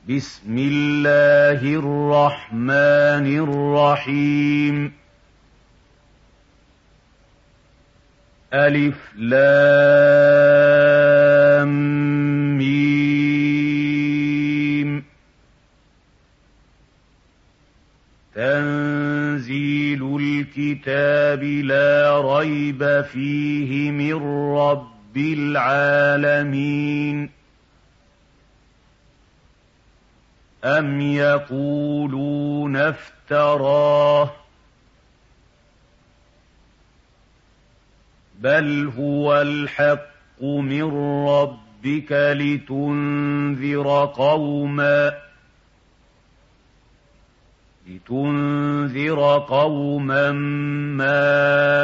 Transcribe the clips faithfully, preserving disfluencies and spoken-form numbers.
بسم الله الرحمن الرحيم ألف لام ميم تنزيل الكتاب لا ريب فيه من رب العالمين أم يقولون افتراه بل هو الحق من ربك لتنذر قوما لتنذر قوما ما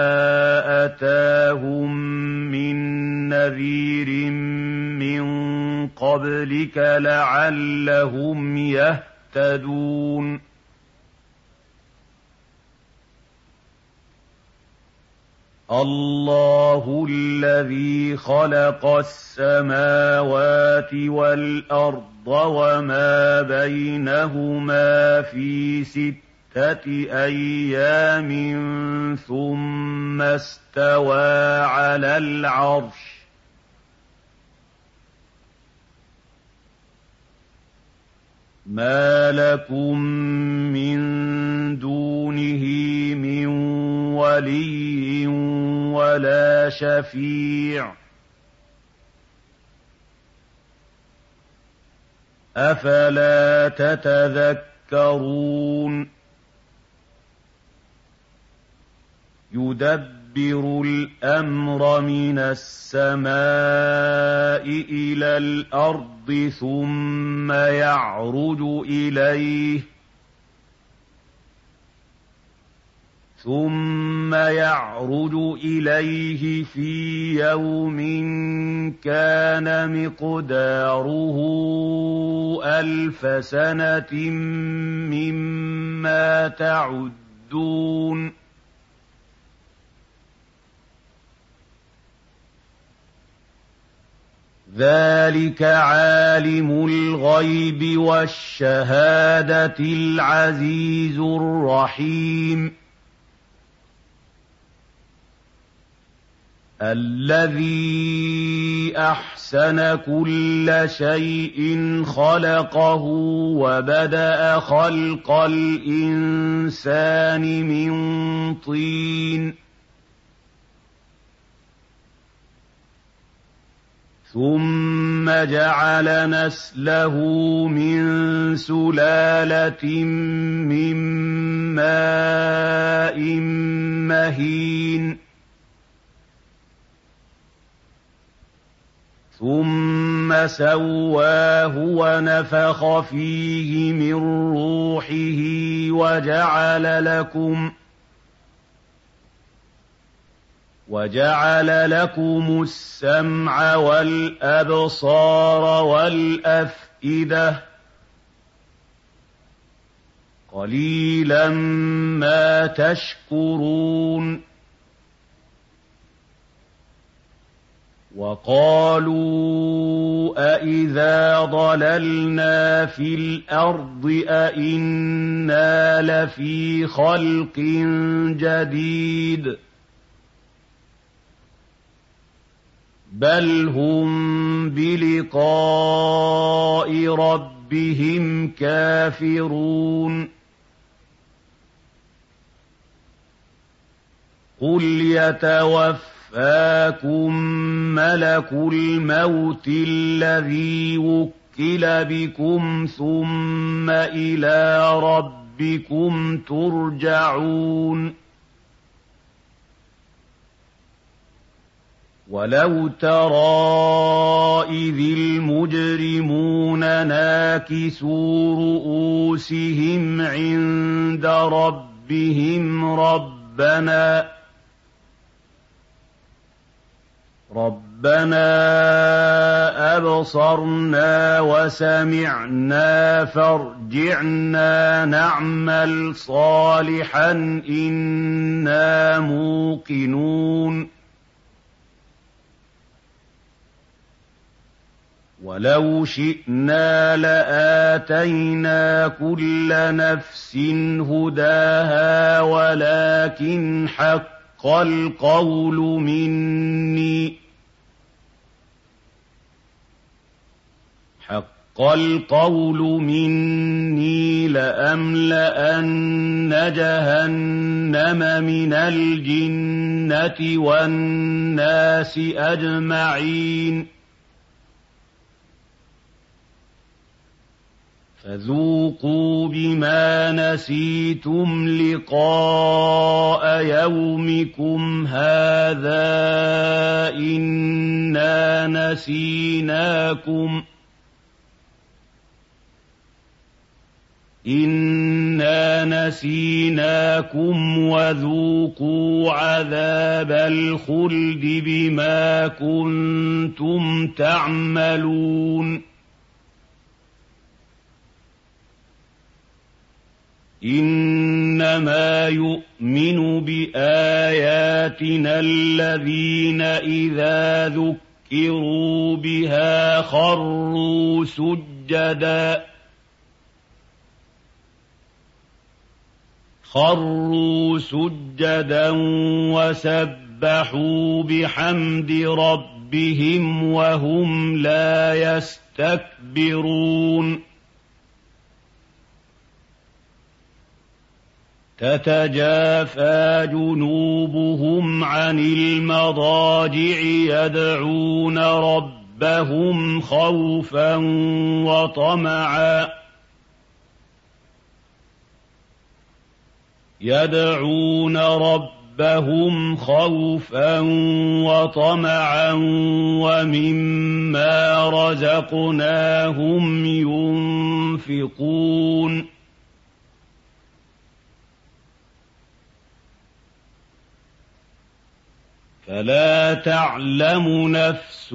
أتاهم من نذير من قبلك لعلهم يهتدون الله الذي خلق السماوات والأرض وما بينهما في ستة أيام ثم استوى على العرش ما لكم من دونه من ولي ولا شفيع أفلا تتذكرون يدبر الأمر من السماء إلى الأرض ثم يعرج إليه ثم يعرج إليه في يوم كان مقداره ألف سنة مما تعدون ذلك عالم الغيب والشهادة العزيز الرحيم الذي أحسن كل شيء خلقه وبدأ خلق الإنسان من طين ثم جعل نسله من سلالة من ماء مهين ثم سواه ونفخ فيه من روحه وجعل لكم وجعل لكم السمع والأبصار والأفئدة قليلا ما تشكرون وقالوا أإذا ضللنا في الأرض أإنا لفي خلق جديد بل هم بلقاء ربهم كافرون قل يتوفاكم ملك الموت الذي وكل بكم ثم إلى ربكم ترجعون ولو ترى إذ المجرمون ناكسوا رؤوسهم عند ربهم ربنا ربنا أبصرنا وسمعنا فارجعنا نعمل صالحا إنا موقنون وَلَوْ شِئْنَا لَآتَيْنَا كُلَّ نَفْسٍ هُدَاهَا وَلَٰكِنْ حَقَّ الْقَوْلُ مِنِّي حَقَّ الْقَوْلُ مِنِّي لَأَمْلَأَنَّ جَهَنَّمَ مِنَ الْجِنَّةِ وَالنَّاسِ أَجْمَعِينَ فَذُوقُوا بِمَا نَسِيتُمْ لِقَاءَ يَوْمِكُمْ هَٰذَا إِنَّا نَسِينَاكُمْ إِنَّا نَسِينَاكُمْ وَذُوقُوا عَذَابَ الْخُلْدِ بِمَا كُنتُمْ تَعْمَلُونَ إِنَّمَا يُؤْمِنُ بِآيَاتِنَا الَّذِينَ إِذَا ذُكِّرُوا بِهَا خَرُّوا سُجَّدًا خَرُّوا سُجَّدًا وَسَبَّحُوا بِحَمْدِ رَبِّهِمْ وَهُمْ لَا يَسْتَكْبِرُونَ تَتَجَافَىٰ جُنُوبُهُمْ عَنِ الْمَضَاجِعِ يَدْعُونَ رَبَّهُمْ خَوْفًا وَطَمَعًا يَدْعُونَ رَبَّهُمْ خَوْفًا وَطَمَعًا وَمِمَّا رَزَقْنَاهُمْ يُنفِقُونَ فَلَا تَعْلَمُ نَفْسٌ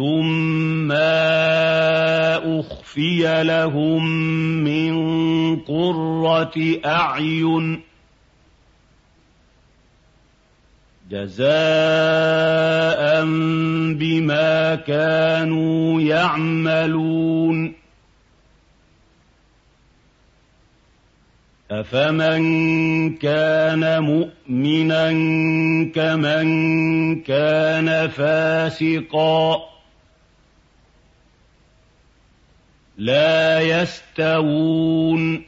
مَّا أُخْفِيَ لَهُم مِّن قُرَّةِ أَعْيُنٍ جَزَاءً بِمَا كَانُوا يَعْمَلُونَ أَفَمَن كَانَ مُؤْمِنًا كَمَن كَانَ فَاسِقًا لَّا يَسْتَوُونَ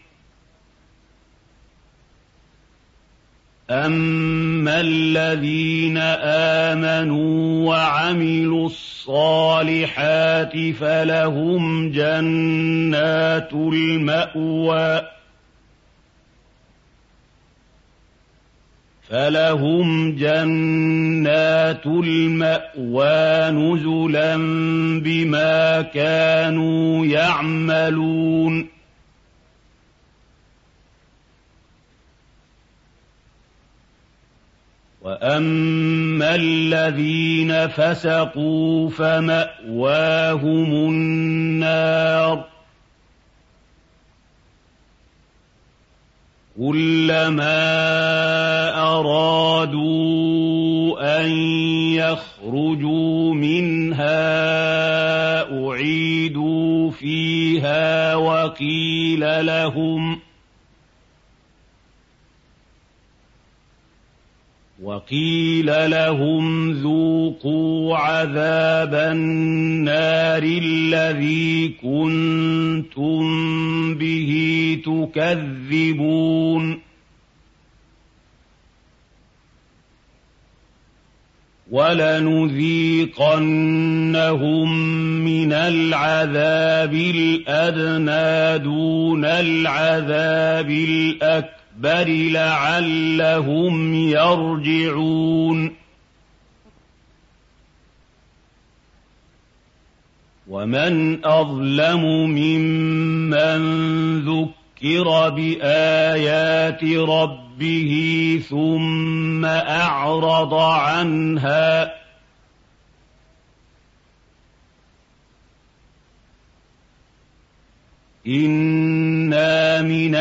أَمَّا الَّذِينَ آمَنُوا وَعَمِلُوا الصَّالِحَاتِ فَلَهُمْ جَنَّاتُ الْمَأْوَىٰ فَلَهُمْ جَنَّاتُ الْمَأْوَىٰ نُزُلًا بِمَا كَانُوا يَعْمَلُونَ وَأَمَّا الَّذِينَ فَسَقُوا فَمَأْوَاهُمُ النَّارُ كُلَّمَا أَرَادُوا أَن يَخْرُجُوا مِنْهَا أُعِيدُوا فِيهَا وَقِيلَ لَهُمْ وَقِيلَ لَهُمْ ذُوقُوا عَذَابَ النَّارِ الَّذِي كُنتُم بِهِ تُكَذِّبُونَ وَلَنُذِيقَنَّهُم مِّنَ الْعَذَابِ الْأَدْنَىٰ دُونَ الْعَذَابِ الْأَكْبَرِ بَلْ لَعَلَّهُمْ يَرْجِعُونَ وَمَنْ أَظْلَمُ مِمَّن ذُكِّرَ بِآيَاتِ رَبِّهِ ثُمَّ أَعْرَضَ عَنْهَا إِنَّا مِنَ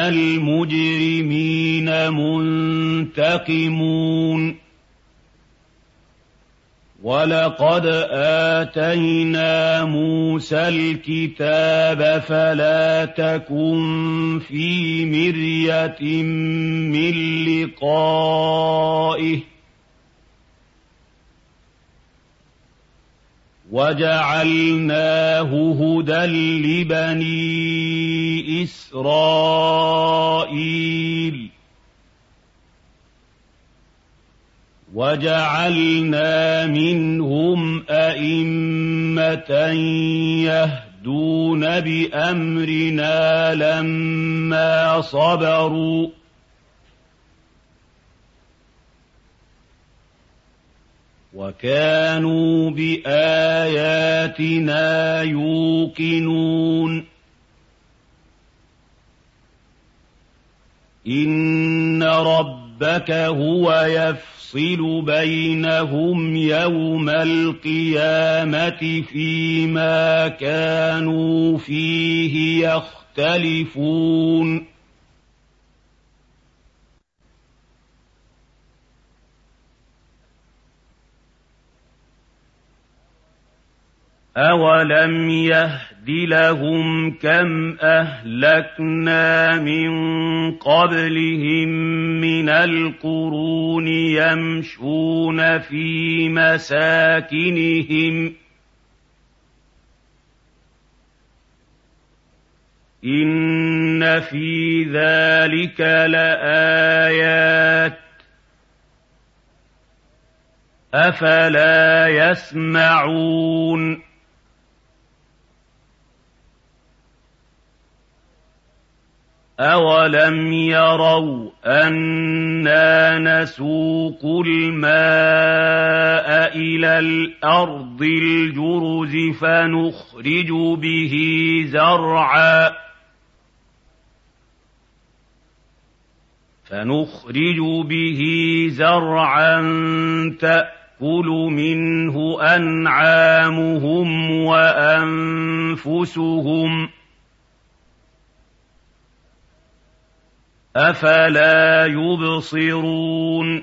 الْمُجْرِمِينَ مُنتَقِمُونَ وَلَقَدْ آتَيْنَا مُوسَى الْكِتَابَ فَلَا تَكُن فِي مِرْيَةٍ مِّن لِّقَائِهِ وَجَعَلْنَاهُ هُدًى لِّبَنِي إِسْرَائِيلَ وَجَعَلْنَا مِنْهُمْ أَئِمَّةً يَهْدُونَ بِأَمْرِنَا لَمَّا صَبَرُوا وَكَانُوا بِآيَاتِنَا يُوقِنُونَ إِنَّ رَبَّكَ هُوَ يَفْصِلُ بَيْنَهُمْ يَوْمَ الْقِيَامَةِ فِيمَا كَانُوا فِيهِ يَخْتَلِفُونَ أَوَلَمْ يَهْدِ لَهُمْ كَمْ أَهْلَكْنَا مِن قَبْلِهِم مِّنَ الْقُرُونِ يَمْشُونَ فِي مَسَاكِنِهِمْ ۗ إِنَّ فِي ذَٰلِكَ لَآيَاتٍ ۖ أَفَلَا يَسْمَعُونَ أَوَلَمْ يَرَوْا أَنَّا نَسُوقُ الْمَاءَ إِلَى الْأَرْضِ الْجُرُزِ فَنُخْرِجُ بِهِ زَرْعًا فَنُخْرِجُ بِهِ زَرْعًا تَأْكُلُ مِنْهُ أَنْعَامُهُمْ وَأَنفُسُهُمْ ۖ أَفَلَا يُبْصِرُونَ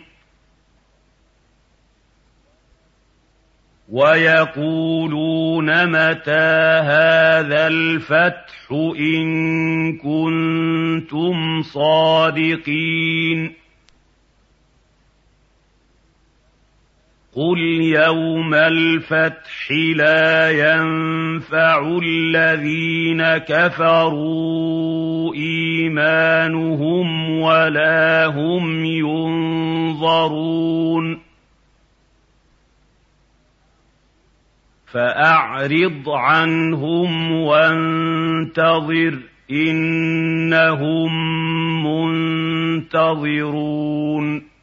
وَيَقُولُونَ مَتَىٰ هَٰذَا الْفَتْحُ إِن كُنتُمْ صَادِقِينَ قُلْ يَوْمَ الْفَتْحِ لَا يَنفَعُ الَّذِينَ كَفَرُوا إِيمَانُهُمْ وَلَا هُمْ يُنظَرُونَ فَأَعْرِضْ عَنْهُمْ وَانتَظِرْ إِنَّهُم مُّنتَظِرُونَ